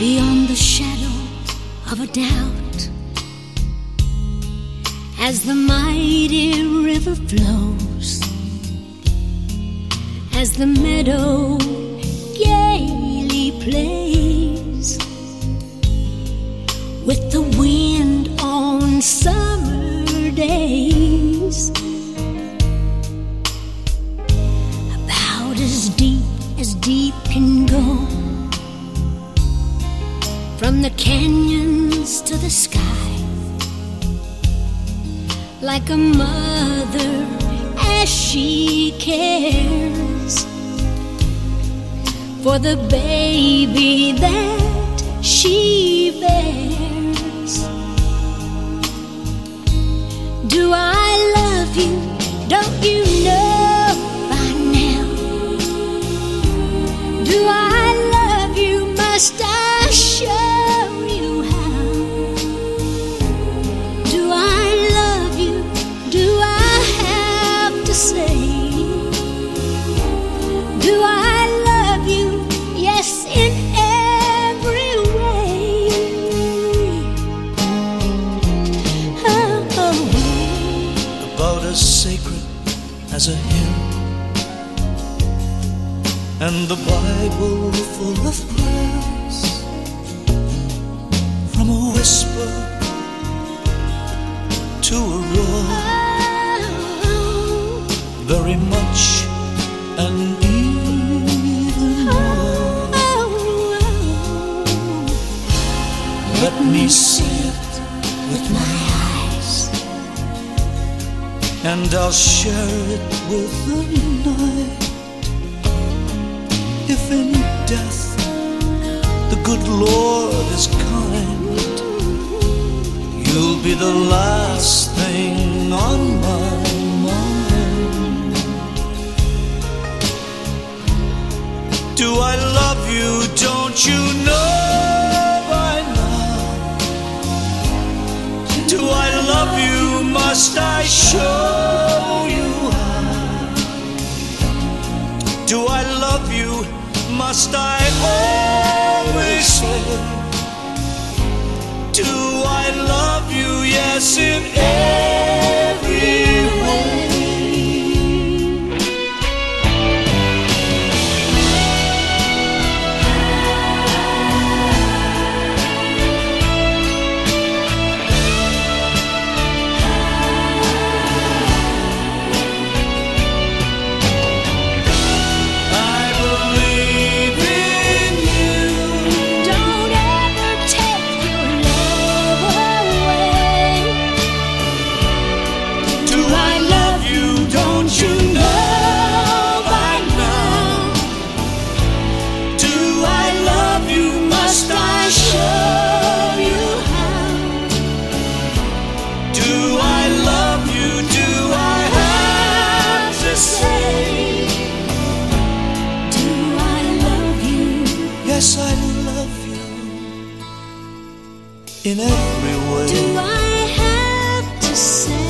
beyond the shadow of a doubt, as the mighty river flows, as the meadow gaily plays, with the wind on summer days, about as deep can go, from the canyons to the sky, like a mother as she cares for the baby that she bears. Do I love you? Don't you know by now? Do I love you? Must I show you how? Do I love you? Do I have to say? Do I love you? Yes, in every way. Oh. About as sacred as a hymn, and the Bible full of prayers, from a whisper to a roar, very much and even more. Let me see it with my eyes, and I'll share it with the night. If in death the good Lord is kind, you'll be the last thing on my mind. Do I love you? Don't you know by now? Do I love you? Must I show you how? Do I love you? Must I always say? Do I love you? Yes, in every way. Yes, I love you in every way. Do I have to say?